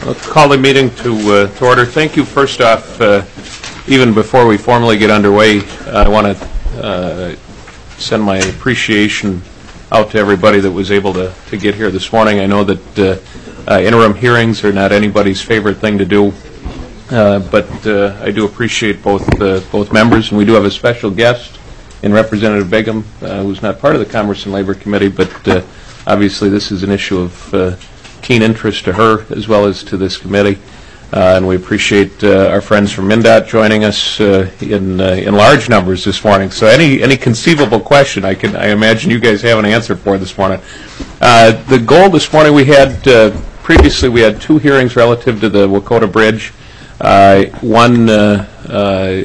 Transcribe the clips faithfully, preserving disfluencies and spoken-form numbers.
Let's call the meeting to, uh, to order. Thank you. First off, uh, even before we formally get underway, uh, I want to uh, send my appreciation out to everybody that was able to, to get here this morning. I know that uh, uh, interim hearings are not anybody's favorite thing to do, uh, but uh, I do appreciate both uh, both members, and we do have a special guest in Representative Begum, uh, who's not part of the Commerce and Labor Committee, but uh, obviously this is an issue of uh, keen interest to her as well as to this committee, uh, and we appreciate uh, our friends from MnDOT joining us uh, in uh, in large numbers this morning. So any any conceivable question, I can I imagine you guys have an answer for this morning. Uh, the goal this morning, we had uh, previously we had two hearings relative to the Wacota Bridge. Uh, one uh, uh,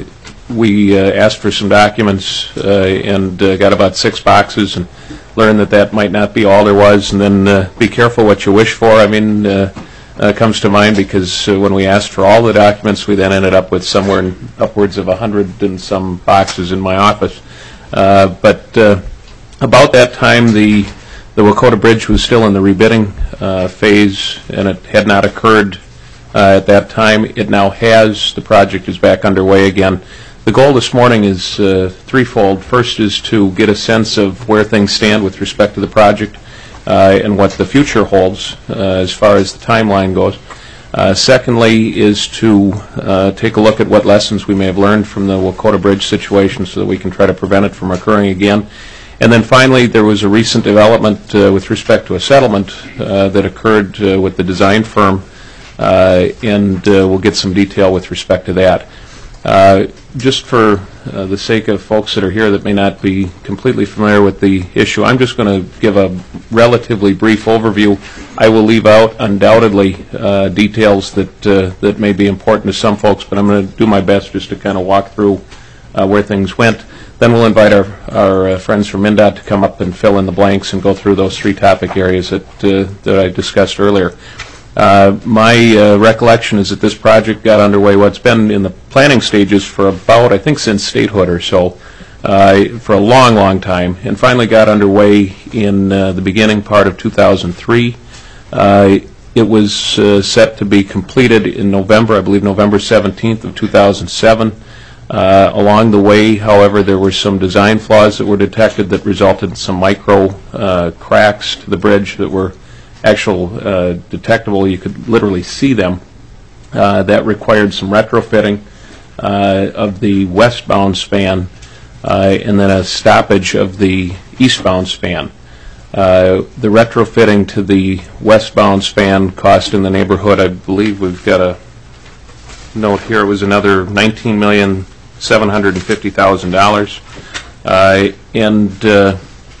we uh, asked for some documents uh, and uh, got about six boxes and learned that that might not be all there was, and then uh, be careful what you wish for. I mean, uh, uh, comes to mind because uh, when we asked for all the documents, we then ended up with somewhere in upwards of a hundred and some boxes in my office. Uh, but uh, about that time, the the Wacota Bridge was still in the rebidding uh, phase, and it had not occurred uh, at that time. It now has. The project is back underway again. The goal this morning is uh, threefold. First is to get a sense of where things stand with respect to the project uh, and what the future holds uh, as far as the timeline goes. Uh, secondly is to uh, take a look at what lessons we may have learned from the Wacota Bridge situation so that we can try to prevent it from occurring again. And then finally, there was a recent development uh, with respect to a settlement uh, that occurred uh, with the design firm, uh, and uh, we'll get some detail with respect to that. Uh, just for uh, the sake of folks that are here that may not be completely familiar with the issue, I'm just going to give a relatively brief overview. I will leave out undoubtedly uh, details that uh, that may be important to some folks, but I'm going to do my best just to kind of walk through uh, where things went. Then we'll invite our, our uh, friends from MnDOT to come up and fill in the blanks and go through those three topic areas that, uh, that I discussed earlier. Uh, my uh, recollection is that this project got underway, well, it's been in the planning stages for about, I think, since statehood or so, uh, for a long, long time, and finally got underway in uh, the beginning part of two thousand three. Uh, it was uh, set to be completed in November, I believe November seventeenth of two thousand seven. Uh, along the way, however, there were some design flaws that were detected that resulted in some micro uh, cracks to the bridge that were actual uh, detectable. You could literally see them. Uh, that required some retrofitting uh, of the westbound span uh, and then a stoppage of the eastbound span. Uh, the retrofitting to the westbound span cost in the neighborhood, I believe we've got a note here, it was another nineteen million seven hundred fifty thousand dollars. Uh, and uh,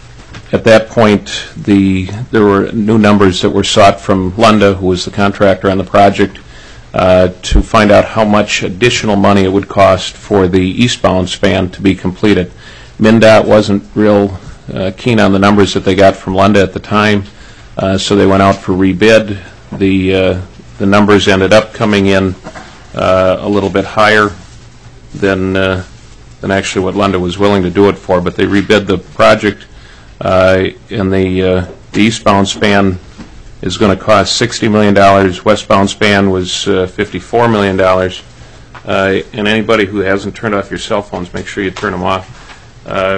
At that point, the there were new numbers that were sought from Lunda, who was the contractor on the project, uh, to find out how much additional money it would cost for the eastbound span to be completed. MnDOT wasn't real uh, keen on the numbers that they got from Lunda at the time, uh, so they went out for rebid. The uh, the numbers ended up coming in uh, a little bit higher than uh, than actually what Lunda was willing to do it for, but they rebid the project. Uh, and the, uh, the eastbound span is going to cost sixty million dollars. Westbound span was uh, fifty-four million dollars. Uh, and anybody who hasn't turned off your cell phones, make sure you turn them off. Uh,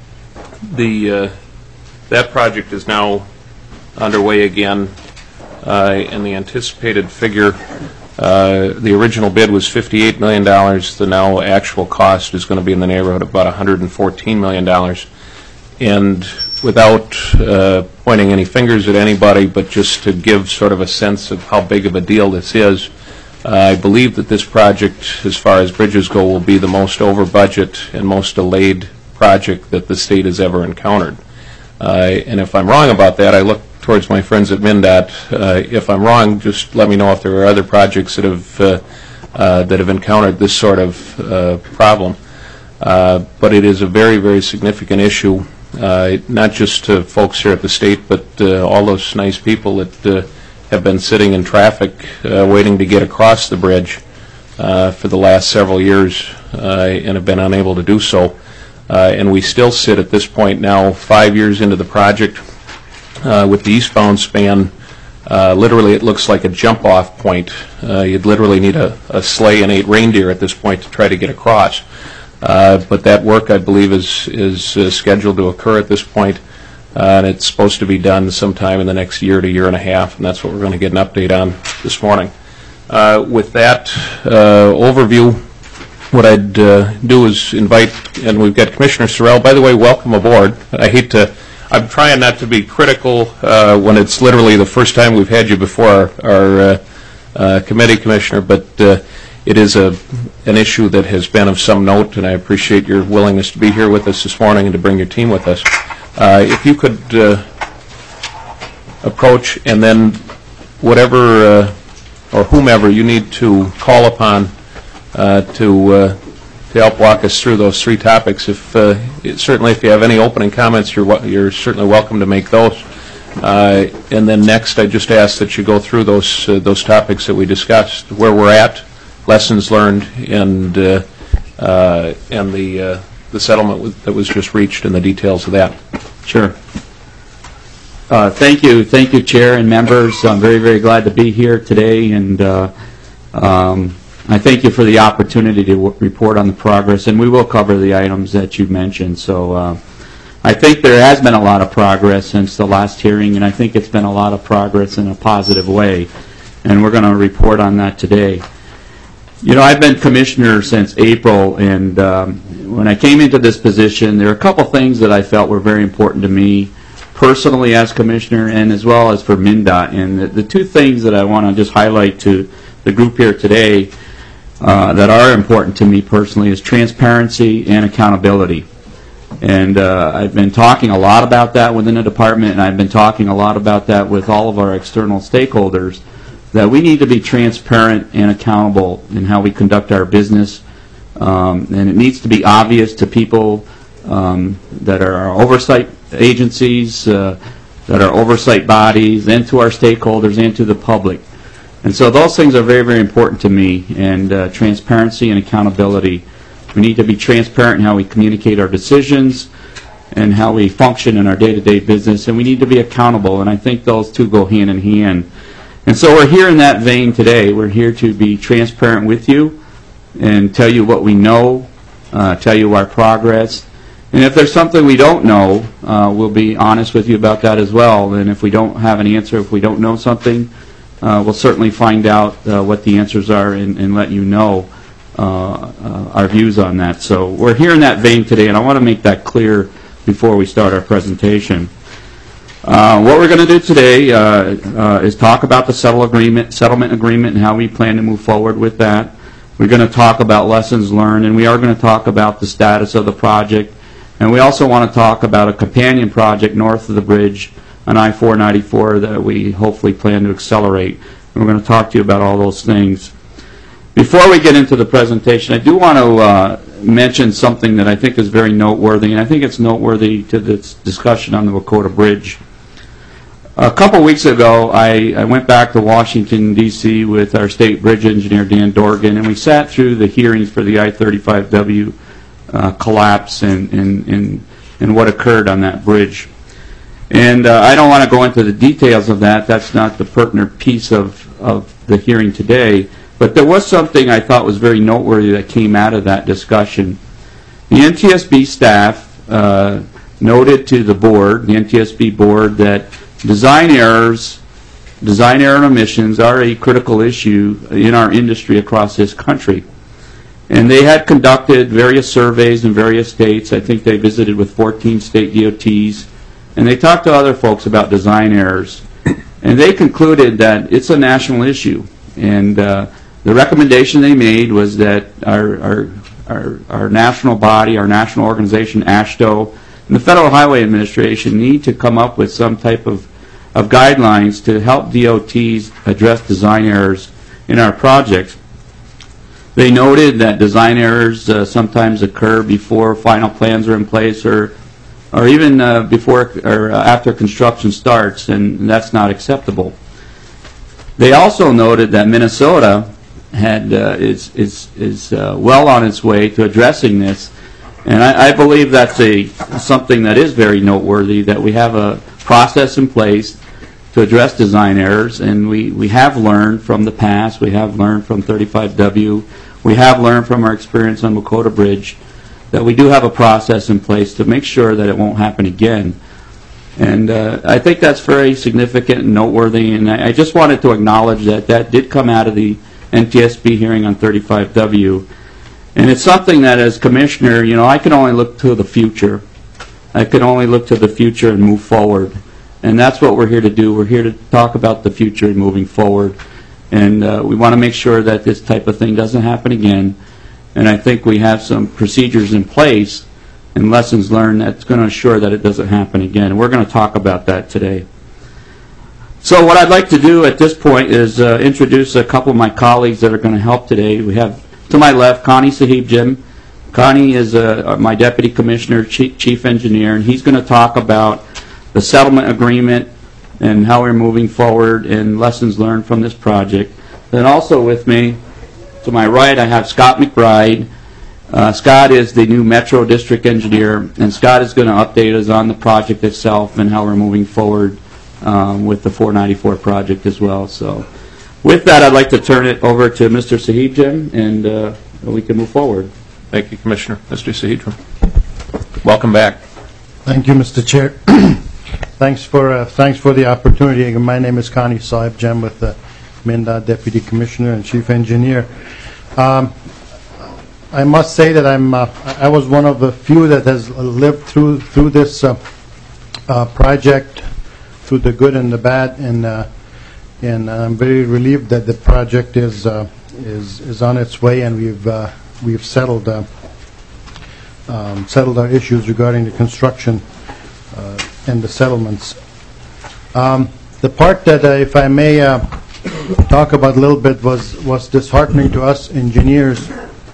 the uh, that project is now underway again, uh, and the anticipated figure, uh, the original bid was fifty-eight million dollars. The now actual cost is going to be in the neighborhood of about one hundred fourteen million dollars. And without uh, pointing any fingers at anybody, but just to give sort of a sense of how big of a deal this is, uh, I believe that this project, as far as bridges go, will be the most over budget and most delayed project that the state has ever encountered. Uh, and if I'm wrong about that, I look towards my friends at MnDOT. Uh, if I'm wrong, just let me know if there are other projects that have uh, uh, that have encountered this sort of uh, problem. Uh, but it is a very, very significant issue. Uh, not just to folks here at the state, but uh, all those nice people that uh, have been sitting in traffic uh, waiting to get across the bridge uh, for the last several years uh, and have been unable to do so. Uh, and we still sit at this point now, five years into the project, uh, with the eastbound span Uh, literally, it looks like a jump-off point. Uh, you'd literally need a, a sleigh and eight reindeer at this point to try to get across. Uh, but that work, I believe, is, is uh, scheduled to occur at this point, uh, and it's supposed to be done sometime in the next year to year and a half, and that's what we're going to get an update on this morning. Uh, with that uh, overview, what I'd uh, do is invite, and we've got Commissioner Sorrell. By the way, welcome aboard. I hate to, I'm trying not to be critical uh, when it's literally the first time we've had you before our, our uh, uh, committee, Commissioner, but uh, it is a, an issue that has been of some note, and I appreciate your willingness to be here with us this morning and to bring your team with us. Uh, if you could uh, approach, and then whatever uh, or whomever you need to call upon uh, to uh, to help walk us through those three topics. If uh, it, certainly, if you have any opening comments, you're you're certainly welcome to make those. Uh, and then next, I just ask that you go through those uh, those topics that we discussed, where we're at, lessons learned, and uh, uh, and the uh, the settlement that was just reached, and the details of that. Sure. Uh, thank you, thank you, Chair and members. I'm very, very glad to be here today, and uh, um, I thank you for the opportunity to w report on the progress, and we will cover the items that you mentioned. So uh, I think there has been a lot of progress since the last hearing, and I think it's been a lot of progress in a positive way, and we're going to report on that today. You know, I've been commissioner since April, and um, when I came into this position, there are a couple things that I felt were very important to me, personally as commissioner and as well as for MnDOT. And the, the two things that I want to just highlight to the group here today uh, that are important to me personally is transparency and accountability. And uh, I've been talking a lot about that within the department, and I've been talking a lot about that with all of our external stakeholders, that we need to be transparent and accountable in how we conduct our business. Um, and it needs to be obvious to people um, that are our oversight agencies, uh, that are oversight bodies, and to our stakeholders and to the public. And so those things are very, very important to me, and uh, transparency and accountability. We need to be transparent in how we communicate our decisions and how we function in our day-to-day business, and we need to be accountable, and I think those two go hand in hand. And so we're here in that vein today. We're here to be transparent with you and tell you what we know, uh, tell you our progress. And if there's something we don't know, uh, we'll be honest with you about that as well. And if we don't have an answer, if we don't know something, uh, we'll certainly find out uh, what the answers are and, and let you know uh, uh, our views on that. So we're here in that vein today, and I want to make that clear before we start our presentation. Uh, what we're going to do today uh, uh, is talk about the settle agreement, settlement agreement and how we plan to move forward with that. We're going to talk about lessons learned, and we are going to talk about the status of the project. And we also want to talk about a companion project north of the bridge on I four ninety-four that we hopefully plan to accelerate. And we're going to talk to you about all those things. Before we get into the presentation, I do want to uh, mention something that I think is very noteworthy, and I think it's noteworthy to this discussion on the Wacota Bridge. A couple weeks ago, I, I went back to Washington, D C with our state bridge engineer, Dan Dorgan, and we sat through the hearings for the I thirty-five W uh, collapse and, and, and, and what occurred on that bridge. And uh, I don't want to go into the details of that. That's not the pertinent piece of, of the hearing today. But there was something I thought was very noteworthy that came out of that discussion. The N T S B staff uh, noted to the board, the N T S B board, that design errors, design error and omissions are a critical issue in our industry across this country. And they had conducted various surveys in various states. I think they visited with fourteen state D O Ts. And they talked to other folks about design errors. And they concluded that it's a national issue. And uh, the recommendation they made was that our, our, our, our national body, our national organization, AASHTO, and the Federal Highway Administration need to come up with some type of, of guidelines to help D O Ts address design errors in our projects. They noted that design errors uh, sometimes occur before final plans are in place, or, or even uh, before or uh, after construction starts, and that's not acceptable. They also noted that Minnesota had uh, is is is uh, well on its way to addressing this, and I, I believe that's a something that is very noteworthy, that we have a process in place to address design errors, and we, we have learned from the past. We have learned from thirty-five W. We have learned from our experience on Wakota Bridge that we do have a process in place to make sure that it won't happen again. And uh, I think that's very significant and noteworthy, and I, I just wanted to acknowledge that that did come out of the N T S B hearing on thirty-five W. And it's something that, as Commissioner, you know, I can only look to the future. I can only look to the future and move forward. And that's what we're here to do. We're here to talk about the future and moving forward. And uh, we want to make sure that this type of thing doesn't happen again. And I think we have some procedures in place and lessons learned that's going to ensure that it doesn't happen again. And we're going to talk about that today. So what I'd like to do at this point is uh, introduce a couple of my colleagues that are going to help today. We have, to my left, Connie Sahib-Jim. Connie is uh, my Deputy Commissioner, Chief, Chief Engineer, and he's going to talk about the settlement agreement and how we're moving forward and lessons learned from this project. Then also with me, to my right, I have Scott McBride. Uh, Scott is the new Metro District Engineer, and Scott is going to update us on the project itself and how we're moving forward um, with the four ninety-four project as well. So with that, I'd like to turn it over to Mister Sahib-Jim, and uh, we can move forward. Thank you, Commissioner. Mister Sahib-Jim, welcome back. Thank you, Mister Chair. Thanks for uh, thanks for the opportunity. My name is Connie Sahib-Jim with the MnDOT Deputy Commissioner and Chief Engineer. Um, I must say that I'm uh, I was one of the few that has lived through through this uh, uh, project, through the good and the bad, and uh, and I'm very relieved that the project is uh, is is on its way, and we've uh, we've settled uh, um, settled our issues regarding the construction uh, and the settlements. Um, the part that, uh, if I may uh, talk about a little bit, was was disheartening to us engineers.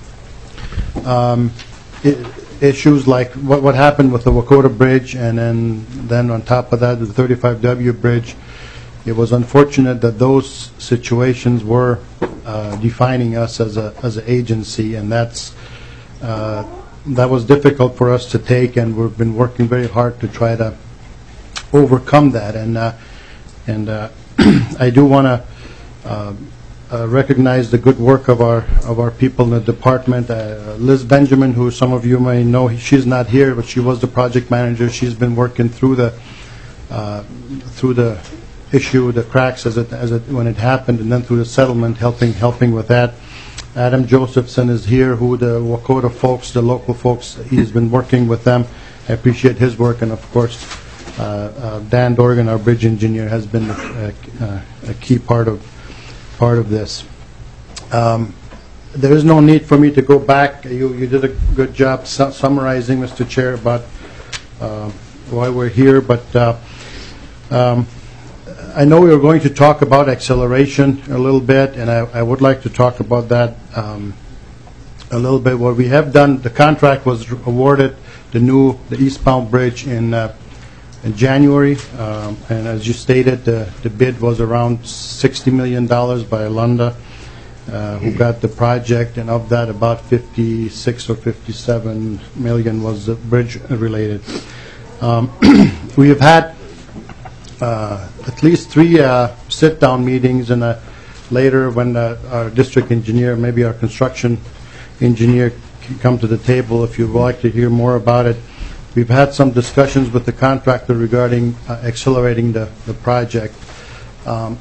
Um, I, issues like what what happened with the Wakota Bridge, and then then on top of that, the thirty-five W Bridge. It was unfortunate that those situations were uh, defining us as a as an agency, and that's uh, that was difficult for us to take, and we've been working very hard to try to overcome that. And uh, and uh, I do want to uh, uh, recognize the good work of our of our people in the department. Uh, Liz Benjamin, who some of you may know, she's not here, but she was the project manager. She's been working through the uh, through the issue, the cracks as it as it when it happened, and then through the settlement, helping helping with that. Adam Josephson is here, who the Wakota folks, the local folks, he's been working with them. I appreciate his work, and of course, uh, uh, Dan Dorgan, our bridge engineer, has been a, a, a key part of part of this. Um, there is no need for me to go back. You you did a good job su summarizing, Mister Chair, about uh, why we're here, but. Uh, um, I know we were going to talk about acceleration a little bit, and I, I would like to talk about that um, a little bit. What we have done, the contract was awarded, the new, the eastbound bridge in, uh, in January, um, and as you stated, the, the bid was around sixty million dollars by Alunda, uh, who got the project, and of that, about fifty-six or fifty-seven million was the bridge related. Um, we have had Uh, at least three uh, sit-down meetings, and uh, later when uh, our district engineer, maybe our construction engineer, can come to the table if you'd like to hear more about it. We've had some discussions with the contractor regarding uh, accelerating the, the project, um,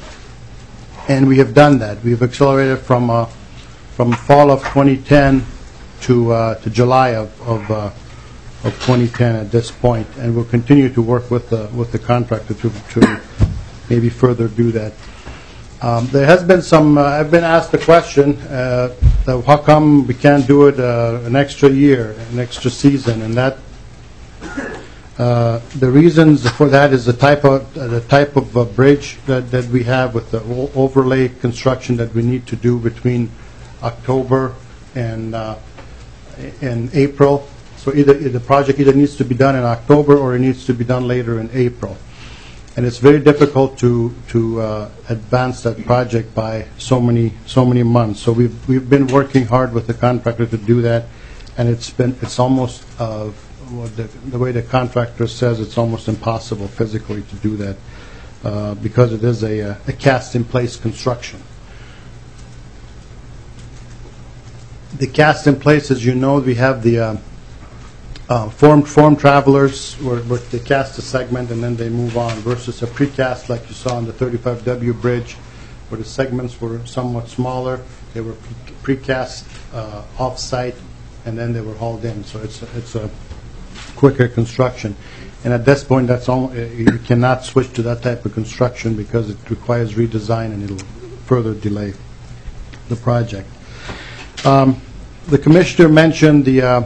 and we have done that. We've accelerated from uh, from fall of twenty ten to uh, to July of, of uh, of twenty ten at this point, and we'll continue to work with the with the contractor to, to maybe further do that. Um, there has been some. Uh, I've been asked the question: uh, that how come we can't do it uh, an extra year, an extra season? And that uh, the reasons for that is the type of uh, the type of uh, bridge that that we have with the o overlay construction that we need to do between October and uh, and April. So either the project either needs to be done in October or it needs to be done later in April, and it's very difficult to to uh, advance that project by so many so many months. So we've we've been working hard with the contractor to do that, and it's been it's almost uh, well, the, the way the contractor says it's almost impossible physically to do that. uh, because it is a, a cast-in-place construction. The cast-in-place, as you know, we have the uh, uh, formed form travelers where, where they cast a segment and then they move on, versus a precast like you saw on the thirty-five W bridge, where the segments were somewhat smaller. They were pre- precast uh, off-site, and then they were hauled in. So it's a, it's a quicker construction. And at this point, that's all, you cannot switch to that type of construction because it requires redesign and it'll further delay the project. Um, the commissioner mentioned the uh,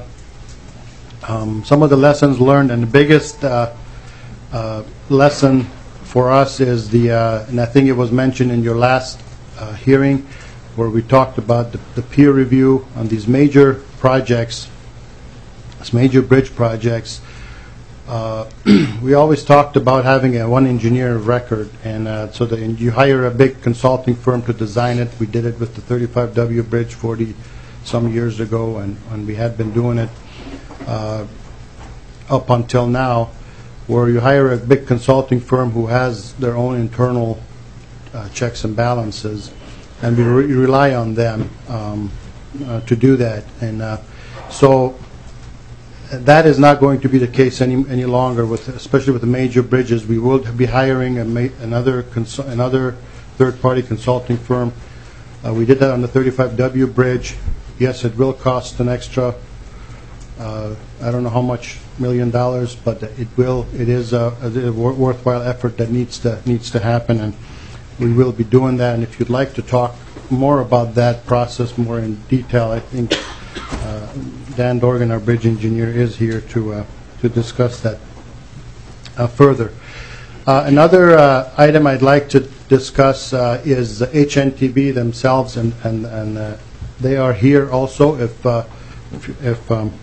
um, some of the lessons learned, and the biggest uh, uh, lesson for us is the, uh, and I think it was mentioned in your last uh, hearing, where we talked about the, the peer review on these major projects, these major bridge projects. Uh, we always talked about having a one engineer of record, and uh, so that you hire a big consulting firm to design it. We did it with the thirty-five W bridge forty some years ago, and, and we had been doing it uh, up until now, where you hire a big consulting firm who has their own internal uh, checks and balances, and we re- rely on them um, uh, to do that. And uh, so that is not going to be the case any any longer, with especially with the major bridges. We will be hiring a ma- another consul- another third-party consulting firm. Uh, we did that on the thirty-five W bridge. Yes, it will cost an extra, uh, I don't know how much, million dollars, but it will. It is a, a worthwhile effort that needs to needs to happen, and we will be doing that. And if you'd like to talk more about that process more in detail, I think uh, Dan Dorgan, our bridge engineer, is here to uh, to discuss that uh, further. Uh, another uh, item I'd like to discuss uh, is the H N T B themselves, and and, and uh, they are here also if uh, if, if um,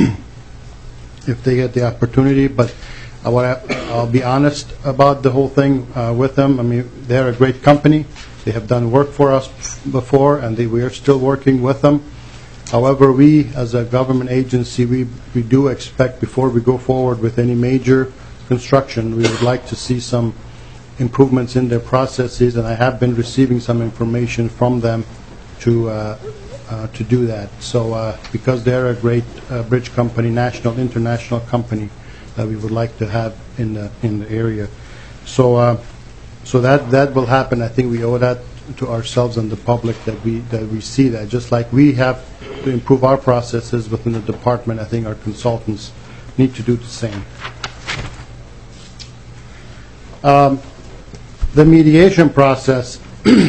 if they get the opportunity. But I wanna, I'll be honest about the whole thing uh, with them. I mean, they're a great company. They have done work for us before, and they, we are still working with them. However, we, as a government agency, we, we do expect, before we go forward with any major construction, we would like to see some improvements in their processes, and I have been receiving some information from them to uh, uh, to do that. So, uh, because they're a great uh, bridge company, national, international company, that we would like to have in the in the area. So, uh, so that that will happen. I think we owe that to ourselves and the public, that we that we see that. Just like we have to improve our processes within the department, I think our consultants need to do the same. Um, the mediation process,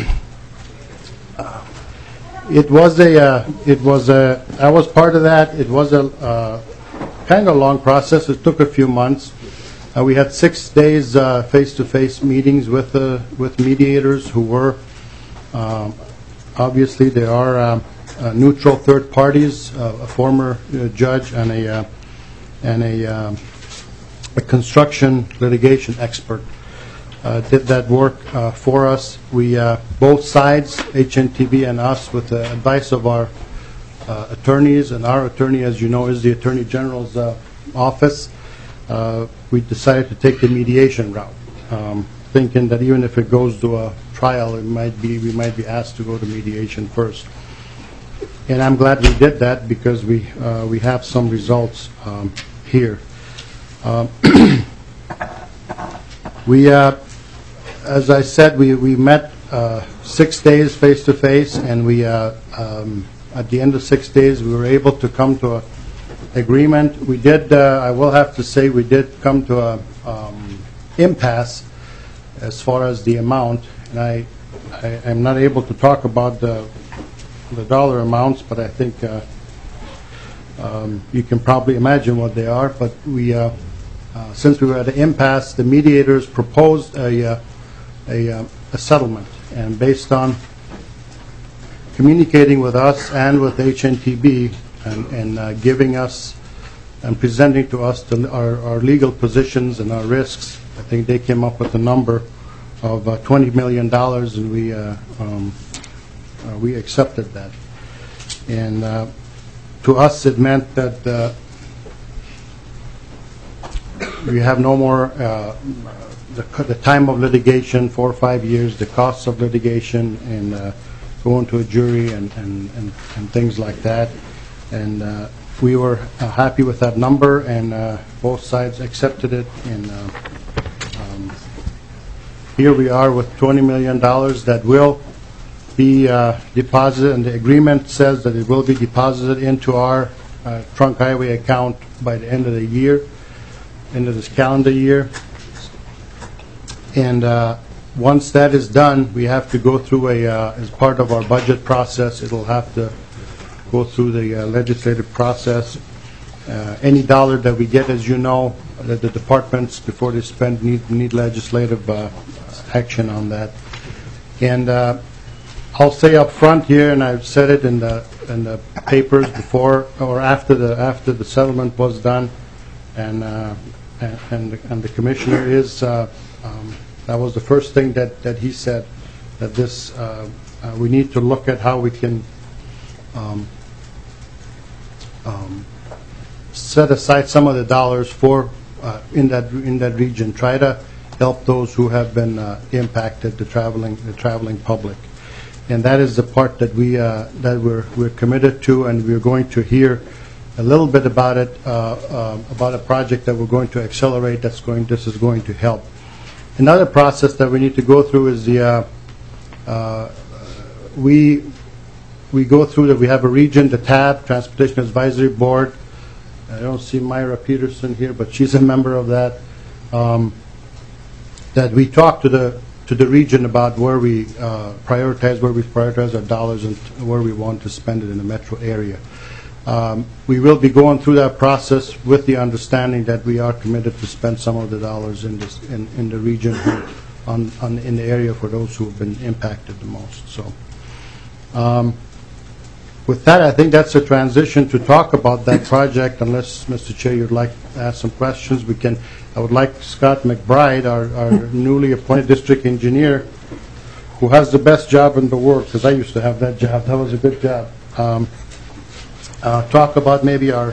uh, it was a, uh, it was a, I was part of that. It was a uh, kind of a long process. It took a few months. Uh, we had six days uh, face-to-face meetings with uh, with mediators who were, um, obviously, there are um, uh, neutral third parties, uh, a former uh, judge and a uh, and a, um, a construction litigation expert. Uh, did that work uh, for us. We, uh, both sides, H N T B and us, with the advice of our uh, attorneys, and our attorney, as you know, is the Attorney General's uh, office, uh, we decided to take the mediation route, um, thinking that even if it goes to a trial, it might be, we might be asked to go to mediation first. And I'm glad we did that, because we, uh, we have some results um, here. Um, we, uh, as I said, we, we met uh, six days face-to-face, and we, uh, um, at the end of six days, we were able to come to an agreement. We did, uh, I will have to say, we did come to a um, impasse as far as the amount, and I, I am not able to talk about the, the dollar amounts, but I think uh, um, you can probably imagine what they are. But we, uh, uh, since we were at an impasse, the mediators proposed a uh, A, uh, a settlement, and based on communicating with us and with H N T B and, and uh, giving us and presenting to us the, our, our legal positions and our risks, I think they came up with a number of uh, twenty million dollars, and we uh, um, uh, we accepted that. And uh, to us, it meant that uh, we have no more. Uh, the co- the time of litigation, four or five years, the costs of litigation, and uh, going to a jury and and and and things like that. And uh, we were uh, happy with that number, and uh, both sides accepted it. And uh, um, here we are with twenty million dollars that will be uh, deposited, and the agreement says that it will be deposited into our uh, trunk highway account by the end of the year, end of this calendar year. And uh, once that is done, we have to go through a, uh, as part of our budget process, it'll have to go through the uh, legislative process. Uh, any dollar that we get, as you know, the, the departments, before they spend, need, need legislative uh, action on that. And uh, I'll say up front here, and I've said it in the in the papers before or after the after the settlement was done, and uh, and and the, and the commissioner is uh, um, that was the first thing that that he said, that this uh, uh, we need to look at how we can um, um, set aside some of the dollars for uh, in that in that region, try to help those who have been uh, impacted, the traveling the traveling public. And that is the part that we uh, that we're we're committed to, and we're going to hear a little bit about it, uh, uh, about a project that we're going to accelerate. That's going. This is going to help. Another process that we need to go through is the uh, uh, we we go through that. We have a region, the T A B, Transportation Advisory Board. I don't see Myra Peterson here, but she's a member of that. Um, that we talk to the to the region about where we uh, prioritize, where we prioritize our dollars, and where we want to spend it in the metro area. Um, we will be going through that process with the understanding that we are committed to spend some of the dollars in this in, in the region, on, on in the area for those who have been impacted the most. So, um, with that, I think that's a transition to talk about that project. Unless, Mister Chair, you'd like to ask some questions, we can. I would like Scott McBride, our, our newly appointed district engineer, who has the best job in the world, because I used to have that job. That was a good job. Um, uh, talk about maybe our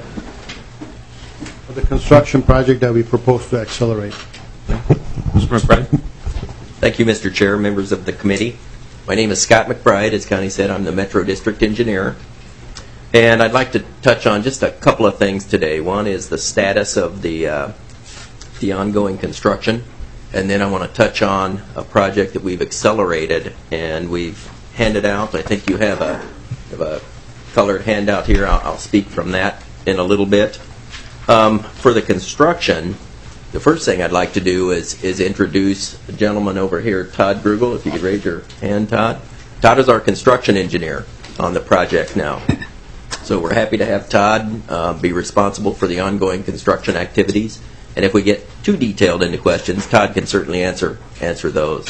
the construction project that we propose to accelerate. Mister McBride. Thank you, Mister Chair, members of the committee. My name is Scott McBride. As Connie said, I'm the Metro District Engineer. And I'd like to touch on just a couple of things today. One is the status of the uh, the ongoing construction, and then I want to touch on a project that we've accelerated and we've handed out. I think you have a, have a colored handout here. I'll, I'll speak from that in a little bit. Um, for the construction, the first thing I'd like to do is is introduce the gentleman over here, Todd Brugel. If you could raise your hand, Todd. Todd is our construction engineer on the project now. So we're happy to have Todd uh, be responsible for the ongoing construction activities. And if we get too detailed into questions, Todd can certainly answer answer those.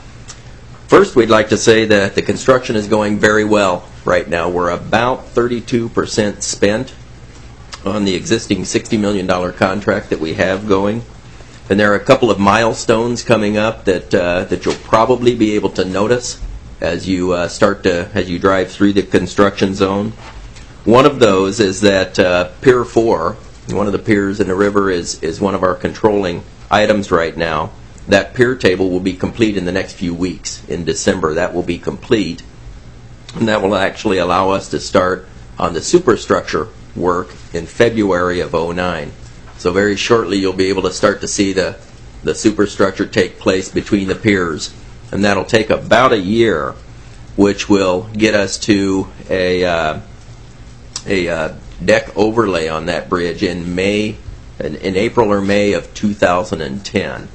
First, we'd like to say that the construction is going very well right now. We're about thirty-two percent spent on the existing sixty million dollars contract that we have going. And there are a couple of milestones coming up that uh, that you'll probably be able to notice as you uh, start to as you drive through the construction zone. One of those is that uh, Pier four, one of the piers in the river, is, is one of our controlling items right now. That pier table will be complete in the next few weeks. In December, that will be complete. And that will actually allow us to start on the superstructure work in February of oh nine. So very shortly, you'll be able to start to see the, the superstructure take place between the piers. And that'll take about a year, which will get us to a... Uh, a uh, deck overlay on that bridge in May, in, in April or May of two thousand ten,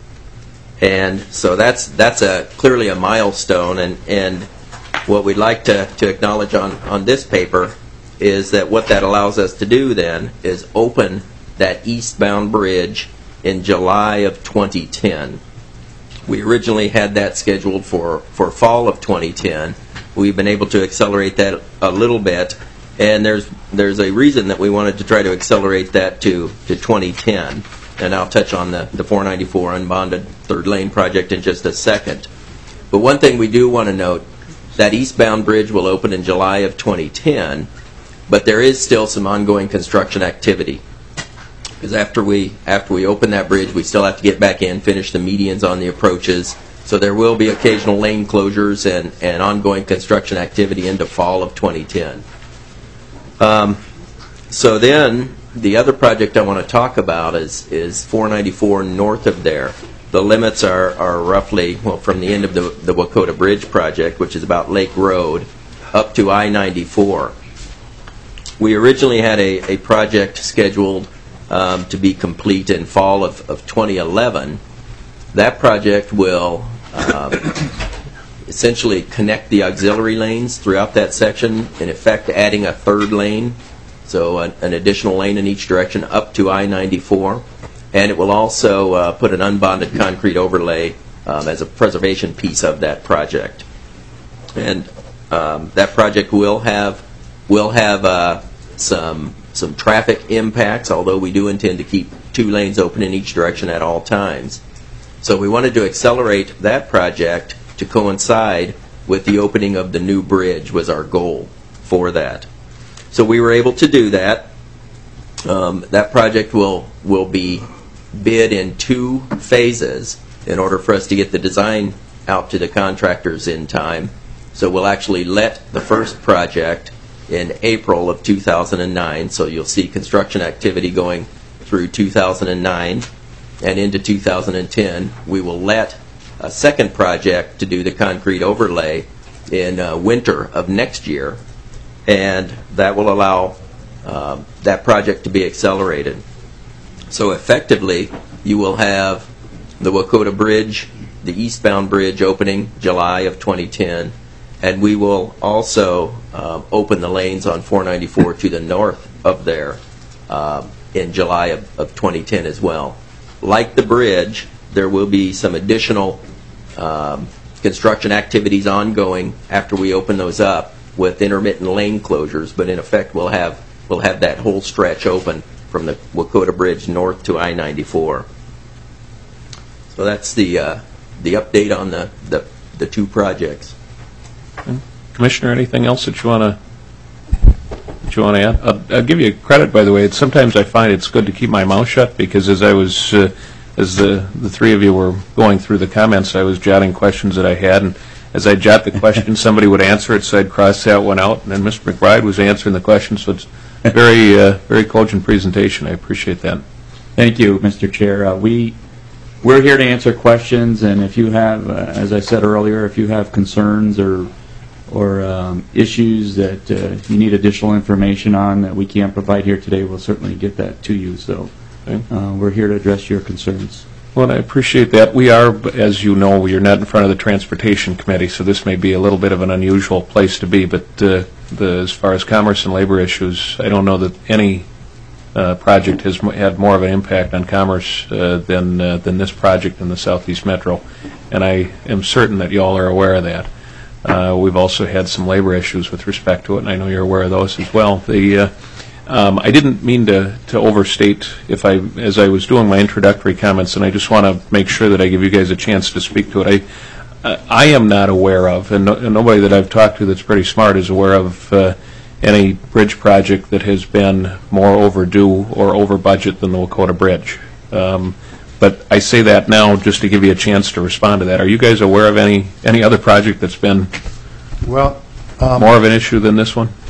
and so that's that's a clearly a milestone. And and what we'd like to, to acknowledge on on this paper is that what that allows us to do then is open that eastbound bridge in July of twenty ten. We originally had that scheduled for for fall of twenty ten. We've been able to accelerate that a little bit. And there's there's a reason that we wanted to try to accelerate that to, to twenty ten. And I'll touch on the, the four ninety-four unbonded third lane project in just a second. But one thing we do want to note, that eastbound bridge will open in July of twenty ten, but there is still some ongoing construction activity. because after we after we open that bridge, we still have to get back in, finish the medians on the approaches. So there will be occasional lane closures and, and ongoing construction activity into fall of twenty ten. Um, so then, the other project I want to talk about is, is four ninety-four north of there. The limits are, are roughly, well, from the end of the, the Wacota Bridge project, which is about Lake Road, up to I ninety-four. We originally had a, a project scheduled um, to be complete in fall of, of twenty eleven. That project will um, essentially connect the auxiliary lanes throughout that section, in effect adding a third lane, so an, an additional lane in each direction up to I ninety-four. And it will also uh, put an unbonded concrete overlay um, as a preservation piece of that project. And um, that project will have will have uh, some some traffic impacts, although we do intend to keep two lanes open in each direction at all times. So we wanted to accelerate that project to coincide with the opening of the new bridge was our goal for that. So we were able to do that. Um, that project will will be bid in two phases in order for us to get the design out to the contractors in time. So we'll actually let the first project in April of two thousand nine. So you'll see construction activity going through two thousand nine and into two thousand ten. We will let a second project to do the concrete overlay in uh, winter of next year, and that will allow uh, that project to be accelerated. So effectively, you will have the Wacota Bridge, the eastbound bridge opening July of twenty ten, and we will also uh, open the lanes on four ninety-four to the north of there uh, in July of, of twenty ten as well. Like the bridge, there will be some additional um, construction activities ongoing after we open those up with intermittent lane closures, but in effect we'll have we'll have that whole stretch open from the Wacota Bridge north to I ninety-four. So that's the uh, the update on the, the, the two projects. Okay. Commissioner, anything else that you want to that you want to add? I'll, I'll give you credit, by the way. It's, sometimes I find it's good to keep my mouth shut, because as I was uh, as the the three of you were going through the comments, I was jotting questions that I had, and as I jot the question, somebody would answer it, so I'd cross that one out, and then Mister McBride was answering the question. So it's very uh, very cogent presentation. I appreciate that. Thank you, Mister Chair. Uh, we we're here to answer questions, and if you have, uh, as I said earlier, if you have concerns or or um, issues that uh, you need additional information on that we can't provide here today, we'll certainly get that to you. So Okay. uh, we're here to address your concerns. Well, I appreciate that. We are, as you know, you're not in front of the Transportation Committee, so this may be a little bit of an unusual place to be, but uh, the, as far as commerce and labor issues, I don't know that any uh, project has m- had more of an impact on commerce uh, than, uh, than this project in the Southeast Metro, and I am certain that you all are aware of that. Uh, we've also had some labor issues with respect to it, and I know you're aware of those as well. The uh, Um, I didn't mean to, to overstate if I, as I was doing my introductory comments, and I just want to make sure that I give you guys a chance to speak to it. I, uh, I am not aware of, and, no, and nobody that I've talked to that's pretty smart is aware of uh, any bridge project that has been more overdue or over budget than the Wacota Bridge. Um, but I say that now just to give you a chance to respond to that. Are you guys aware of any, any other project that's been Well, um, more of an issue than this one?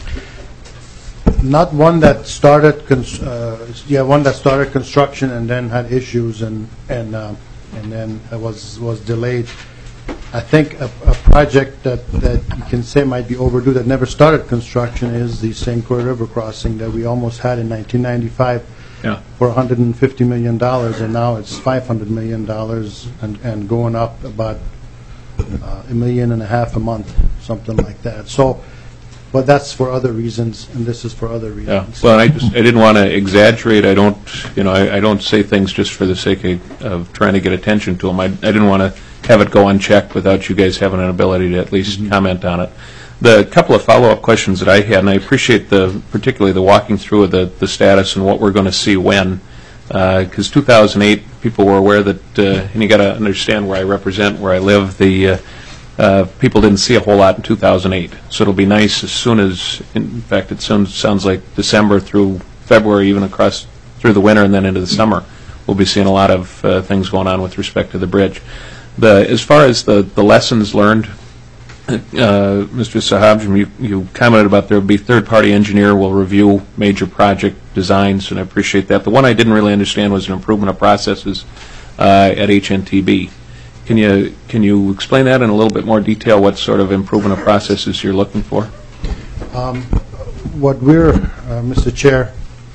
not one that started, cons- uh, yeah, one that started construction and then had issues and and um, and then it was was delayed. I think a, a project that that you can say might be overdue that never started construction is the Saint Croix River crossing that we almost had in nineteen ninety-five Yeah. for one hundred fifty million dollars, and now it's five hundred million dollars and and going up about uh, a million and a half a month, something like that. So. But that's for other reasons, and this is for other Yeah, reasons. well, I just, I didn't want to exaggerate. I don't, you know, I, I don't say things just for the sake of, of trying to get attention to them. I, I didn't want to have it go unchecked without you guys having an ability to at least mm-hmm. comment on it. The couple of follow-up questions that I had, and I appreciate the, particularly the walking through of the, the status and what we're going to see when, because uh, two thousand eight, people were aware that, uh, and you got to understand where I represent, where I live, the, uh, Uh, people didn't see a whole lot in two thousand eight, so it'll be nice as soon as, in fact, it sounds, sounds like December through February, even across through the winter and then into the summer, we'll be seeing a lot of uh, things going on with respect to the bridge. The, as far as the, the lessons learned, uh, Mister Sahab, you, you commented about there will be third-party engineer will review major project designs, and I appreciate that. The one I didn't really understand was an improvement of processes uh, at H N T B. Can you can you explain that in a little bit more detail? What sort of improvement of processes you're looking for? Um, what we're, uh, Mister Chair,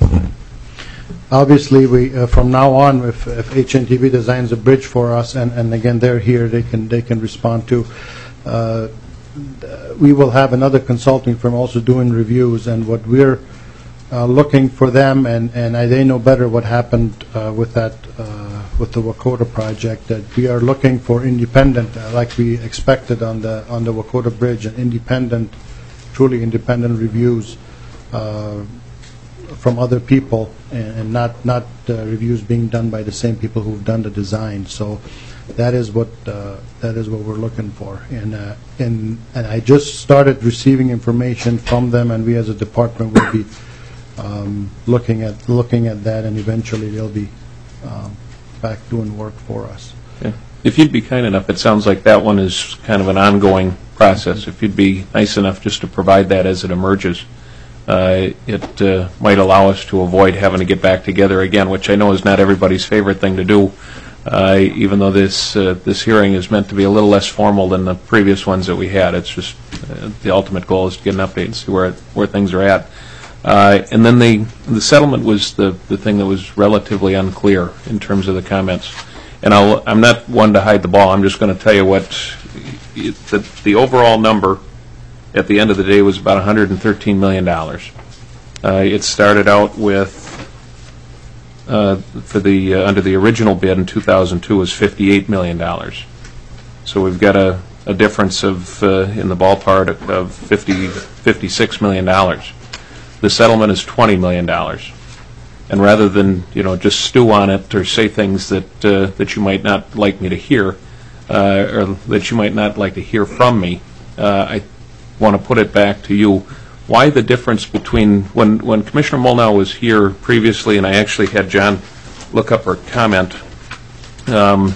obviously we uh, from now on, if, if H N T B designs a bridge for us, and, and again they're here, they can they can respond to. Uh, we will have another consulting firm also doing reviews, and what we're uh, looking for them, and and I, they know better what happened uh, with that uh, with the Wakota project. That we are looking for independent, uh, like we expected on the on the Wakota Bridge, and independent, truly independent reviews uh, from other people, and, and not not uh, reviews being done by the same people who've done the design. So that is what uh, that is what we're looking for, and uh, and and I just started receiving information from them, and we as a department will be um, looking at looking at that, and eventually they'll be um, back doing work for us. Okay. If you'd be kind enough, it sounds like that one is kind of an ongoing process. If you'd be nice enough just to provide that as it emerges, uh, it uh, might allow us to avoid having to get back together again, which I know is not everybody's favorite thing to do. Uh, even though this uh, this hearing is meant to be a little less formal than the previous ones that we had, it's just uh, the ultimate goal is to get an update and see where where things are at. Uh, and then the the settlement was the the thing that was relatively unclear in terms of the comments. And I'll, I'm not one to hide the ball. I'm just going to tell you what it, the the overall number at the end of the day was about one hundred thirteen million dollars. Uh, it started out with. Uh, for the uh, under the original bid in two thousand two was fifty-eight million dollars. So we've got a, a difference of uh, in the ballpark of fifty, fifty-six million dollars. The settlement is twenty million dollars. And rather than you know just stew on it or say things that uh, that you might not like me to hear, uh, or that you might not like to hear from me, uh, I want to put it back to you. Why the difference between, when, when Commissioner Molnau was here previously, and I actually had John look up her comment um,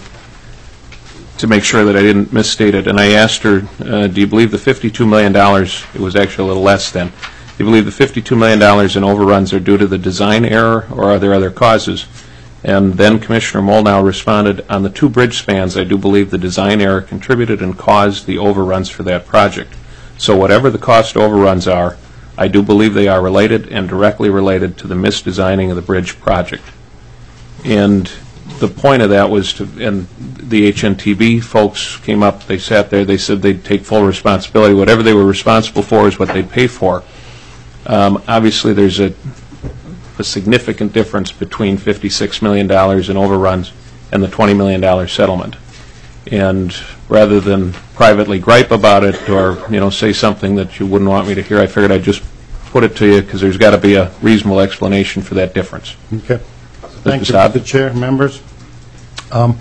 to make sure that I didn't misstate it, and I asked her, uh, do you believe the fifty-two million dollars, it was actually a little less then, do you believe the fifty-two million dollars in overruns are due to the design error, or are there other causes? And then Commissioner Molnau responded, on the two bridge spans, I do believe the design error contributed and caused the overruns for that project. So whatever the cost overruns are, I do believe they are related and directly related to the misdesigning of the bridge project. And the point of that was to, and the H N T B folks came up, they sat there, they said they'd take full responsibility. Whatever they were responsible for is what they'd pay for. Um, obviously, there's a, a significant difference between fifty-six million dollars in overruns and the twenty million dollars settlement. And rather than privately gripe about it or, you know, say something that you wouldn't want me to hear, I figured I'd just put it to you because there's got to be a reasonable explanation for that difference. Okay. Thank you, Saab. Mister Chair, members. Um,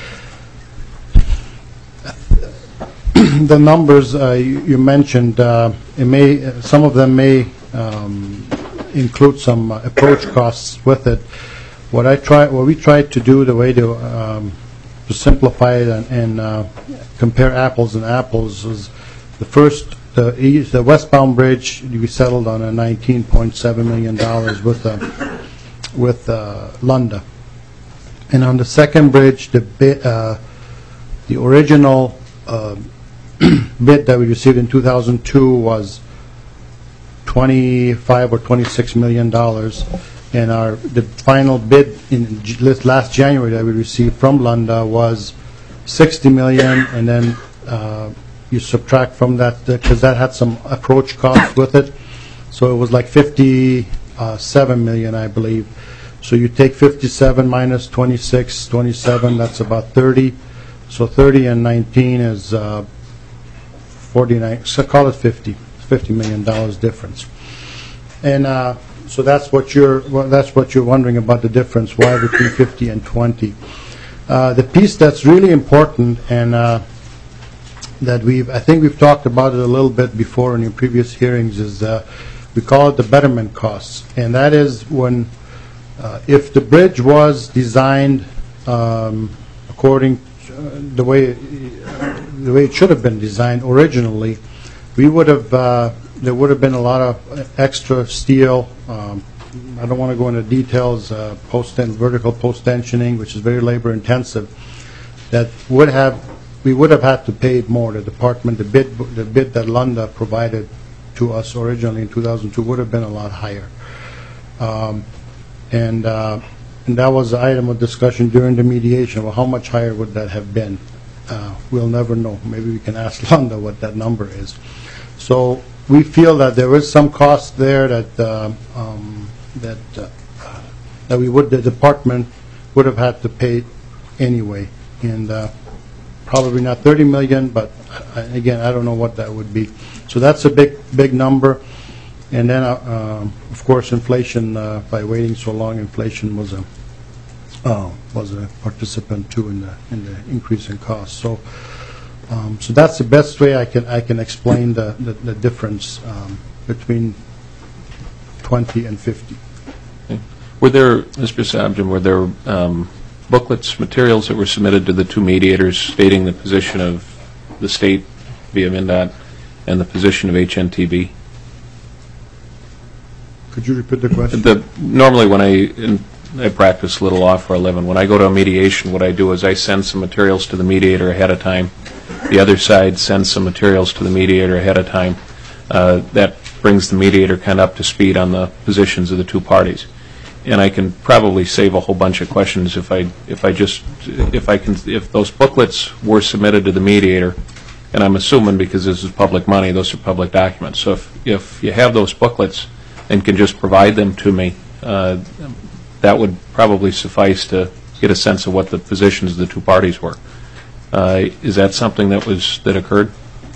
the numbers uh, you, you mentioned, uh, it may, uh, some of them may um, include some uh, approach costs with it. What I try, what we tried to do, the way to um, to simplify it and, and uh, compare apples and apples is the first, the, east, the westbound bridge we settled on a nineteen point seven million dollars with uh, with uh, Lunda, and on the second bridge the bid, uh, the original uh, bid that we received in two thousand two was twenty-five or twenty-six million dollars. And our the final bid in J- last January that we received from Lunda was sixty million, and then uh, you subtract from that because that had some approach costs with it, so it was like fifty-seven million, I believe. So you take fifty-seven minus twenty-six, twenty-seven, that's about thirty. So thirty and nineteen is uh, forty-nine. So call it fifty. fifty million dollars difference, and. Uh, So that's what you're well, that's what you're wondering about, the difference, why between fifty and twenty. Uh, the piece that's really important, and uh, that we've I think we've talked about it a little bit before in your previous hearings, is uh, we call it the betterment costs, and that is when uh, if the bridge was designed um, according to uh, the way uh, the way it should have been designed originally, we would have uh, there would have been a lot of extra steel. Um, I don't want to go into details. Uh, post and vertical post tensioning, which is very labor intensive, that would have we would have had to pay more. The department, the bid, the bid that Lunda provided to us originally in two thousand two would have been a lot higher. Um, and, uh, and that was the item of discussion during the mediation. Well, how much higher would that have been? Uh, we'll never know. Maybe we can ask Lunda what that number is. So we feel that there is some cost there that uh, um, that uh, that we would the department would have had to pay anyway, and uh, probably not thirty million, but uh, again, I don't know what that would be. So that's a big, big number. And then, uh, um, of course, inflation. Uh, by waiting so long, inflation was a uh, was a participant too in the in the increase in cost. So, um, so that's the best way I can I can explain the the, the difference um, between twenty and fifty. Okay. Were there, Mister Sabjan, were there um, booklets, materials that were submitted to the two mediators stating the position of the state via MnDOT and the position of H N T B? Could you repeat the question? The, normally when I, in, I practice a little law for a living, when I go to a mediation, what I do is I send some materials to the mediator ahead of time. The other side sends some materials to the mediator ahead of time. Uh, that brings the mediator kind of up to speed on the positions of the two parties. And I can probably save a whole bunch of questions if I if I just if I can if those booklets were submitted to the mediator, and I'm assuming because this is public money, those are public documents. So if if you have those booklets and can just provide them to me, uh, that would probably suffice to get a sense of what the positions of the two parties were. Uh, is that something that was that occurred?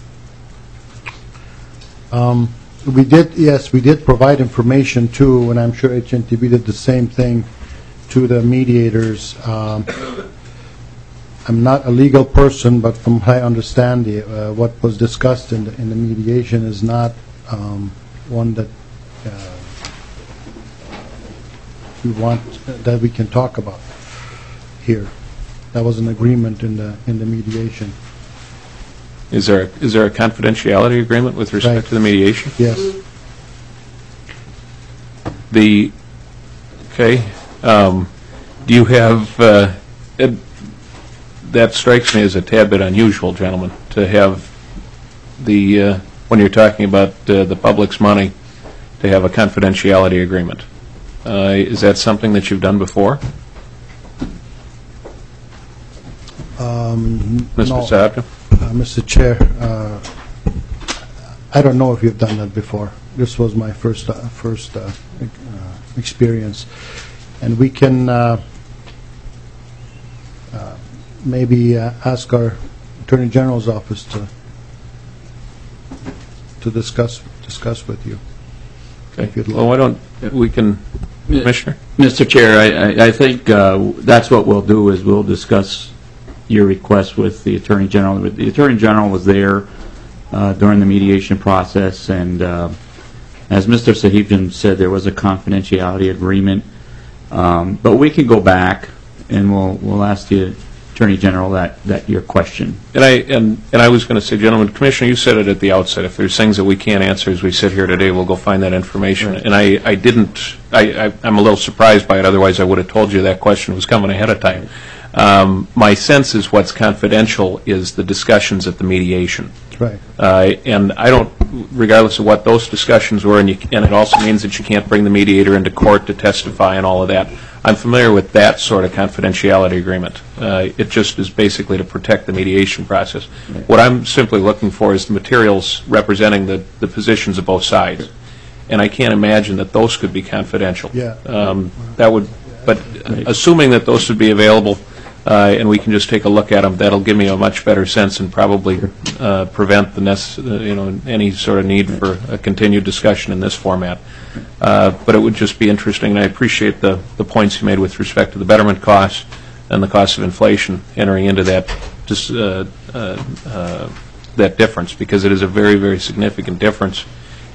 Um, we did, yes, we did provide information too, and I'm sure H N T B did the same thing to the mediators. Um, I'm not a legal person, but from what I understand, the, uh, what was discussed in the, in the mediation is not um, one that uh, we want, that we can talk about here. That was an agreement in the in the mediation. Is there a, is there a confidentiality agreement with respect Right. to the mediation? Yes. The okay. Um, do you have? Uh, it, that strikes me as a tad bit unusual, gentlemen, to have the uh, when you're talking about uh, the public's money, to have a confidentiality agreement. Uh, is that something that you've done before, Um, Mister no. Sabja? Uh, Mister Chair, uh, I don't know if you've done that before. This was my first uh, first uh, uh, experience, and we can uh, uh, maybe uh, ask our Attorney General's office to to discuss discuss with you. If you'd like. Well, why don't we can, Commissioner? Mister Chair, I, I, I think uh, that's what we'll do is we'll discuss your request with the Attorney General. The Attorney General was there uh, during the mediation process, and uh, as Mister Sahibian said, there was a confidentiality agreement. Um, but we can go back and we'll we'll ask the Attorney General that, that your question. And I and and I was going to say, gentlemen, Commissioner, you said it at the outset. If there's things that we can't answer as we sit here today, we'll go find that information. Right. And I, I didn't. I, I I'm a little surprised by it. Otherwise, I would have told you that question was coming ahead of time. Um, my sense is what's confidential is the discussions at the mediation. Right. Uh, and I don't, regardless of what those discussions were, and, you, and it also means that you can't bring the mediator into court to testify and all of that. I'm familiar with that sort of confidentiality agreement. Uh, it just is basically to protect the mediation process. Right. What I'm simply looking for is the materials representing the, the positions of both sides. And I can't imagine that those could be confidential. Yeah. Um, that would, but right. assuming that those would be available, Uh, and we can just take a look at them, that'll give me a much better sense and probably uh, prevent the nece- uh, you know any sort of need for a continued discussion in this format. Uh, but it would just be interesting, and I appreciate the, the points you made with respect to the betterment costs and the cost of inflation entering into that just, uh, uh, uh, that difference, because it is a very, very significant difference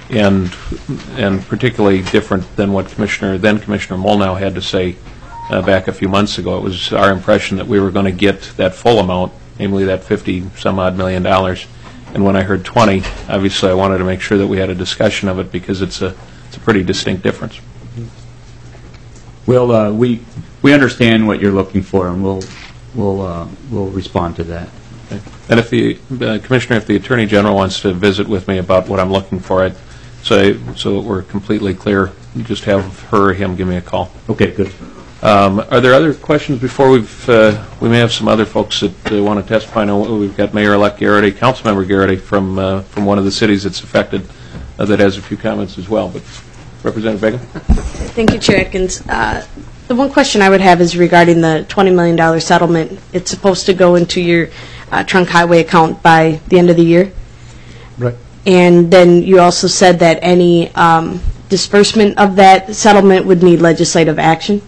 and and particularly different than what Commissioner then Commissioner Molnau had to say uh, back a few months ago. It was our impression that we were going to get that full amount, namely that fifty some odd million dollars. And when I heard twenty, obviously I wanted to make sure that we had a discussion of it because it's a it's a pretty distinct difference. We'll, uh, we, we understand what you're looking for, and we'll, we'll, uh, we'll respond to that. Okay. And if the uh, Commissioner, if the Attorney General wants to visit with me about what I'm looking for, I'd say so that we're completely clear, just have her or him give me a call. Okay, good. Um, are there other questions before we've, uh, we may have some other folks that uh, want to testify. I know we've got Mayor-elect Garrity, Councilmember Garrity from, uh, from one of the cities that's affected uh, that has a few comments as well. But Representative Begum? Thank you, Chair Atkins. Uh, the one question I would have is regarding the twenty million dollars settlement. It's supposed to go into your uh, trunk highway account by the end of the year. Right. And then you also said that any um, disbursement of that settlement would need legislative action.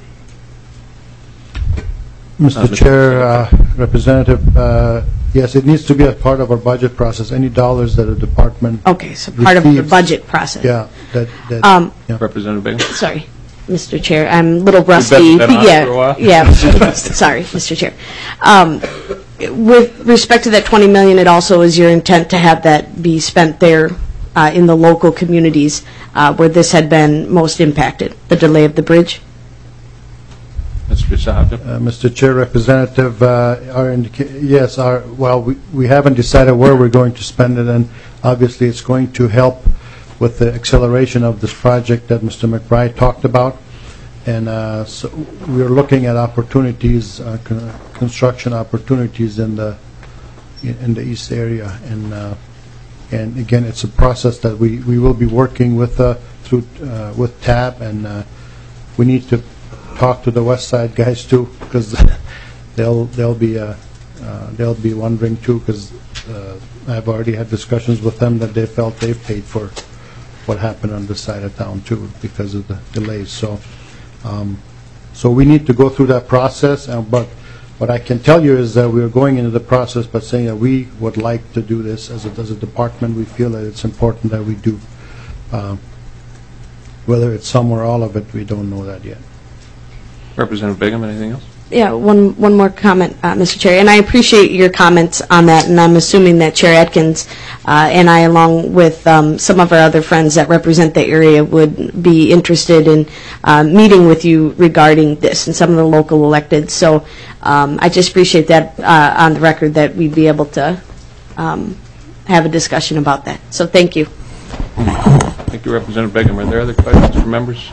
Mister Chair, uh, Representative, uh, yes, it needs to be a part of our budget process. Any dollars that a department, Okay, so part of the Receives. budget process. yeah, that, that, Um, yeah. Representative Begum? Sorry, Mister Chair, I'm a little rusty. been on yeah, for a while? yeah. Sorry, Mister Chair. Um, with respect to that twenty million, it also is your intent to have that be spent there uh, in the local communities uh, where this had been most impacted, the delay of the bridge. Mister Sahabda? Uh, Mister Chair, Representative, uh, our indica- yes, our, well, we, we haven't decided where we're going to spend it, and obviously it's going to help with the acceleration of this project that Mister McBride talked about. And uh, so we're looking at opportunities, uh, con- construction opportunities in the in in the east area. And uh, and again, it's a process that we, we will be working with uh, through uh, with T A B, and uh, we need to talk to the West Side guys too, because they'll they'll be uh, uh, they'll be wondering too, because uh, I've already had discussions with them that they felt they've paid for what happened on this side of town too because of the delays. So um, so we need to go through that process. Uh, but what I can tell you is that we are going into the process, but saying that we would like to do this as a as a department. We feel that it's important that we do. Uh, whether it's some or all of it, we don't know that yet. Representative Begum, anything else? Yeah, one one more comment, uh, Mister Chair, and I appreciate your comments on that, and I'm assuming that Chair Atkins uh, and I, along with um, some of our other friends that represent the area, would be interested in uh, meeting with you regarding this and some of the local electeds. So um, I just appreciate that uh, on the record that we'd be able to um, have a discussion about that. So thank you. Thank you, Representative Begum. Are there other questions from members?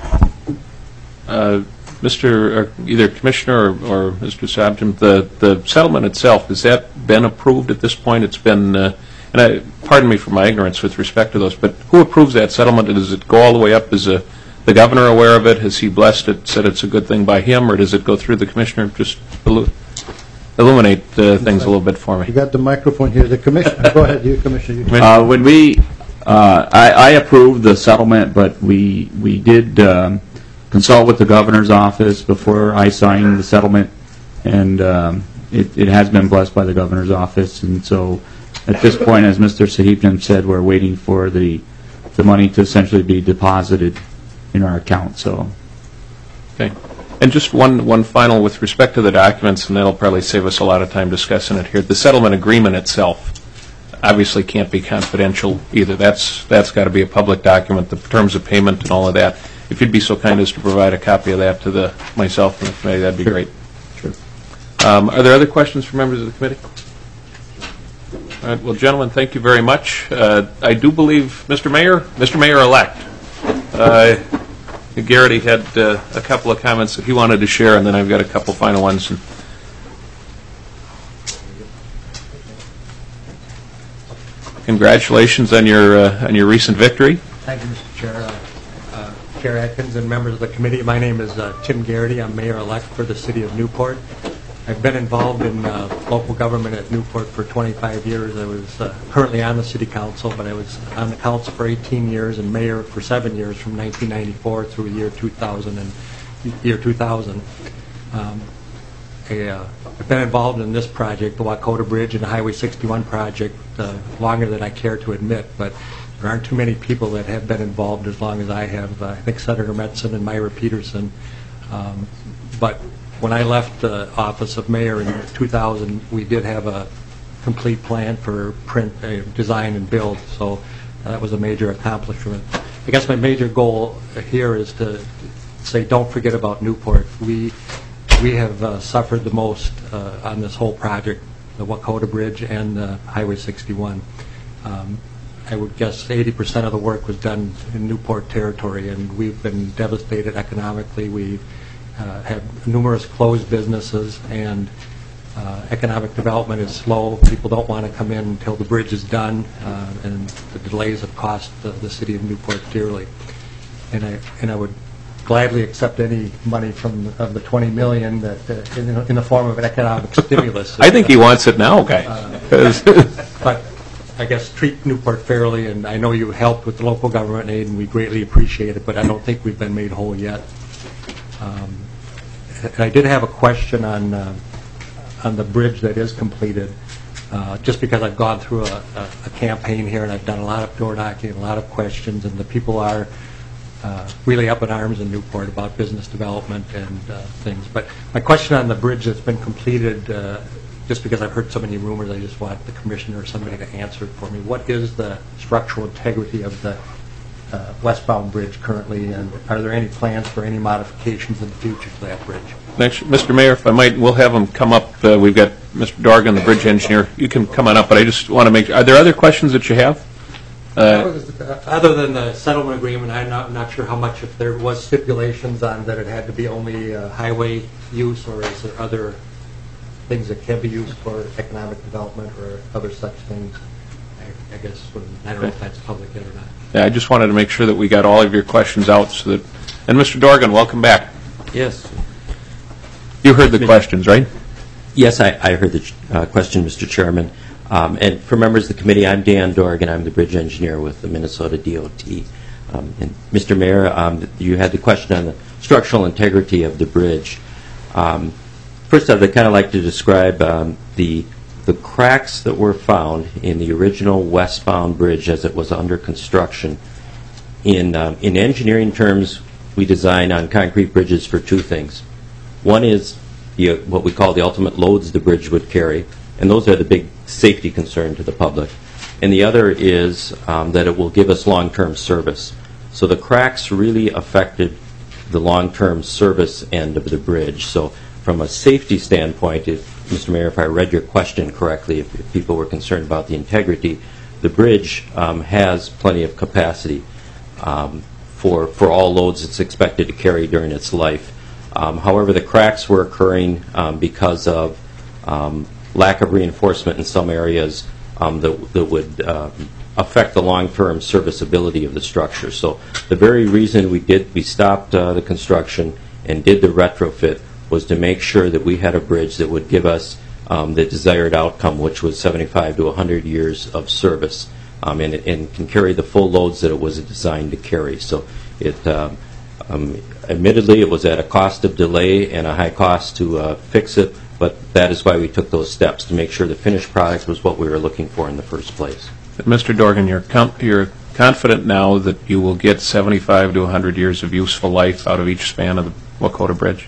Uh, Mister or either Commissioner or, or Mister Sabjam, the the settlement itself, has that been approved at this point? It's been, uh, and I, pardon me for my ignorance with respect to those, but who approves that settlement? Does it go all the way up? Is uh, the governor aware of it? Has he blessed it, said it's a good thing by him, or does it go through the commissioner? Just illu- illuminate uh, things a little bit for You me. got the microphone here. The commissioner. Go ahead, you, Commissioner. You- Uh, when we, uh, I, I approved the settlement, but we, we did um, consult with the governor's office before I signed the settlement, and um, it, it has been blessed by the governor's office. And so at this point, as Mister Sahibjan said, we're waiting for the, the money to essentially be deposited in our account. So. Okay. And just one, one final with respect to the documents, and that'll probably save us a lot of time discussing it here. The settlement agreement itself obviously can't be confidential either. That's that's got to be a public document, the terms of payment and all of that. If you'd be so kind as to provide a copy of that to the myself and the committee, that'd be Sure. great. Sure. Um, are there other questions from members of the committee? All right. Well, gentlemen, thank you very much. Uh, I do believe, Mister Mayor, Mister Mayor-elect, uh, Garrity had uh, a couple of comments that he wanted to share, and then I've got a couple final ones. And congratulations on your uh, on your recent victory. Thank you, Mister Chair. Uh, uh, Chair Atkins and members of the committee, my name is uh, Tim Garrity. I'm mayor-elect for the city of Newport. I've been involved in uh, local government at Newport for twenty-five years. I was uh, currently on the city council, but I was on the council for eighteen years and mayor for seven years from nineteen ninety-four through year two thousand and year two thousand. Um, I, uh, I've been involved in this project, the Wakota Bridge and the Highway sixty-one project, uh, longer than I care to admit, but there aren't too many people that have been involved as long as I have. Uh, I think Senator Metzen and Myra Peterson. Um, but when I left the office of mayor in two thousand, we did have a complete plan for print, uh, design, and build. So that was a major accomplishment. I guess my major goal here is to say, don't forget about Newport. We we have uh, suffered the most uh, on this whole project, the Wakota Bridge and uh, Highway sixty-one. Um, I would guess eighty percent of the work was done in Newport territory, and we've been devastated economically. We uh, have numerous closed businesses, and uh, economic development is slow. People don't want to come in until the bridge is done, uh, and the delays have cost the, the city of Newport dearly. And I and I would gladly accept any money from the, of the twenty million that uh, in, in the form of an economic stimulus. I think he wants it now, guy. Uh, but I guess treat Newport fairly, and I know you helped with the local government aid, and we greatly appreciate it, but I don't think we've been made whole yet. Um, and I did have a question on uh, on the bridge that is completed, uh, just because I've gone through a, a, a campaign here, and I've done a lot of door knocking, a lot of questions, and the people are Uh, really up in arms in Newport about business development and uh, things. But my question on the bridge that's been completed, uh, just because I've heard so many rumors, I just want the commissioner or somebody to answer it for me. What is the structural integrity of the uh, westbound bridge currently, and are there any plans for any modifications in the future to that bridge? Next, Mister Mayor, if I might, we'll have him come up. Uh, we've got Mister Dorgan, the bridge engineer. You can come on up, but I just want to make sure. Are there other questions that you have? Uh, Other than the settlement agreement, I'm not, not sure how much, if there was stipulations on that it had to be only uh, highway use, or is there other things that can be used for economic development or other such things? I, I guess, when, I don't know if that's public yet or not. Yeah, I just wanted to make sure that we got all of your questions out so that, and Mister Dorgan, welcome back. Yes. You heard the questions, right? Yes, I, I heard the uh, question, Mister Chairman. Um, and for members of the committee, I'm Dan Dorgan. I'm the bridge engineer with the Minnesota D O T. Um, and Mister Mayor, um, you had the question on the structural integrity of the bridge. Um, first, I'd kind of like to describe um, the the cracks that were found in the original westbound bridge as it was under construction. In um, in engineering terms, we design on concrete bridges for two things. One is the, what we call the ultimate loads the bridge would carry, and those are the big safety concern to the public. And the other is um, that it will give us long-term service. So the cracks really affected the long-term service end of the bridge. So from a safety standpoint, if, Mister Mayor, if I read your question correctly, if, if people were concerned about the integrity, the bridge um, has plenty of capacity um, for, for all loads it's expected to carry during its life. Um, however, the cracks were occurring um, because of um, lack of reinforcement in some areas um, that, that would uh, affect the long-term serviceability of the structure. So the very reason we did we stopped uh, the construction and did the retrofit was to make sure that we had a bridge that would give us um, the desired outcome, which was seventy-five to one hundred years of service, um, and, and can carry the full loads that it was designed to carry. So it uh, um, admittedly it was at a cost of delay and a high cost to uh, fix it, but that is why we took those steps, to make sure the finished product was what we were looking for in the first place. Mister Dorgan, you're, com you're confident now that you will get seventy-five to one hundred years of useful life out of each span of the Wakota Bridge?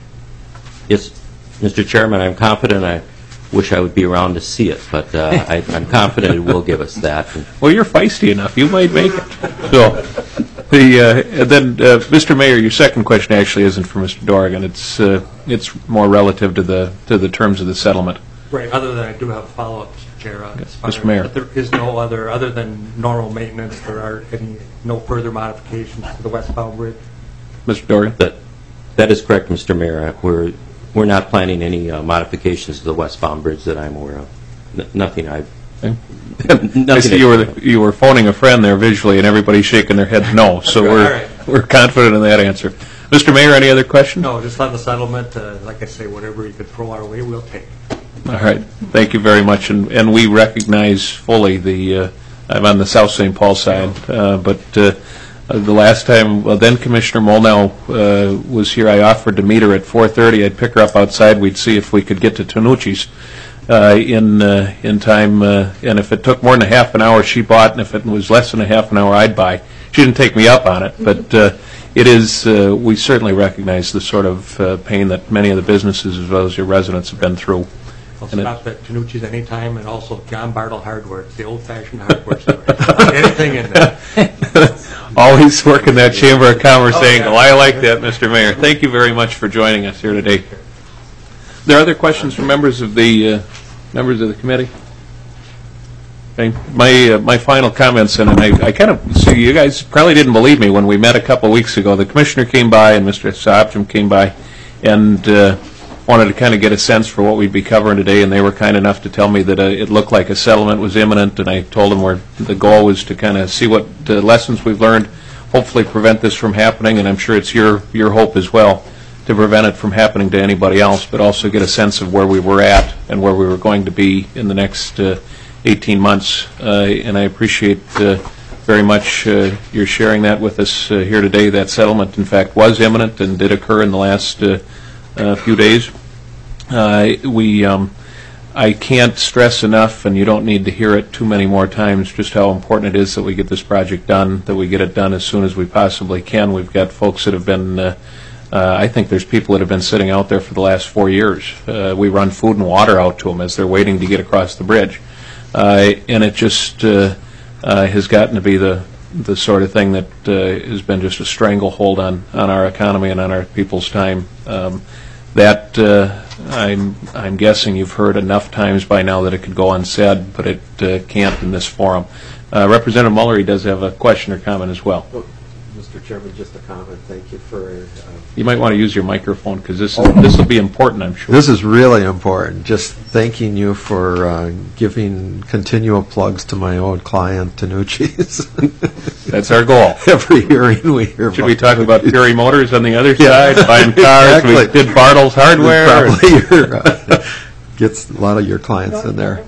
Yes, Mister Chairman, I'm confident. I wish I would be around to see it, but uh, I, I'm confident it will give us that. Well, you're feisty enough. You might make it. So, the uh, and then, uh, Mister Mayor, your second question actually isn't for Mister Dorgan. It's uh, it's more relative to the to the terms of the settlement. Right. Other than I do have a follow-up, Mister Chair. Uh, Yes, Mister Mayor. But there is no other, other than normal maintenance, there are any, no further modifications to the westbound bridge? Mister Dorgan? That, that is correct, Mister Mayor. We're, we're not planning any uh, modifications to the westbound bridge that I'm aware of. N nothing I've... Okay. nothing I see you were you were phoning a friend there visually, and everybody's shaking their heads no. So we're All right. we're confident in that answer. Mister Mayor, any other questions? No, just on the settlement, uh, like I say, whatever you could throw our way, we'll take. All right. Thank you very much, and and we recognize fully the. Uh, I'm on the South Saint Paul side, uh, but uh, the last time, well, then Commissioner Molnau uh, was here, I offered to meet her at four thirty. I'd pick her up outside. We'd see if we could get to Tanucci's. uh, in uh, in time, uh, and if it took more than a half an hour, she bought, and if it was less than a half an hour, I'd buy. She didn't take me up on it, but uh, it is, uh, we certainly recognize the sort of uh, pain that many of the businesses as well as your residents have been through. I'll And it- stop at Tanucci's anytime, and also John Bartle Hardware. It's the old-fashioned hardware store. Anything in there. Always working that Chamber of Commerce Oh, yeah. angle. I like that, Mister Mayor. Thank you very much for joining us here today. There are other questions from members of the uh, members of the committee? Okay. My uh, my final comments, and I, I kind of see you guys probably didn't believe me when we met a couple of weeks ago. The commissioner came by and Mister Sobcham came by, and uh, wanted to kind of get a sense for what we'd be covering today, and they were kind enough to tell me that uh, it looked like a settlement was imminent, and I told them where the goal was to kind of see what uh, lessons we've learned, hopefully prevent this from happening, and I'm sure it's your your hope as well to prevent it from happening to anybody else, but also get a sense of where we were at and where we were going to be in the next uh, eighteen months. Uh, and I appreciate uh, very much uh, your sharing that with us uh, here today. That settlement, in fact, was imminent and did occur in the last uh, uh, few days. Uh, we, um, I can't stress enough, and you don't need to hear it too many more times, just how important it is that we get this project done, that we get it done as soon as we possibly can. We've got folks that have been, uh, uh, I think there's people that have been sitting out there for the last four years. Uh, we run food and water out to them as they're waiting to get across the bridge. Uh, and it just uh, uh, has gotten to be the the sort of thing that uh, has been just a stranglehold on, on our economy and on our people's time. Um, that uh, I'm I'm guessing you've heard enough times by now that it could go unsaid, but it uh, can't in this forum. Uh, Representative Mullery does have a question or comment as well. Oh, Mister Chairman, just a comment. Thank you for. Uh, You might want to use your microphone because this is, this will be important, I'm sure. This is really important. Just thanking you for uh, giving continual plugs to my old client, Tanucci's. That's our goal. Every hearing we hear. Should we talk about Fury Motors on the other Yeah. side, buying cars? Exactly. We did Bartle's Hardware. Probably your, uh, gets a lot of your clients in there.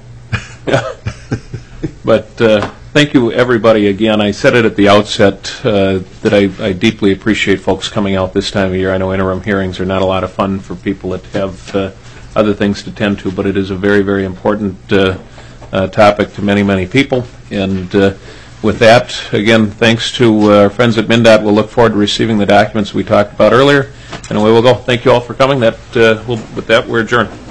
But uh, thank you, everybody, again. I said it at the outset uh, that I, I deeply appreciate folks coming out this time of year. I know interim hearings are not a lot of fun for people that have uh, other things to tend to, but it is a very, very important uh, uh, topic to many, many people. And uh, with that, again, thanks to uh, our friends at MnDOT. We'll look forward to receiving the documents we talked about earlier, and away we'll go. Thank you all for coming. That uh, will, with that, we're adjourned.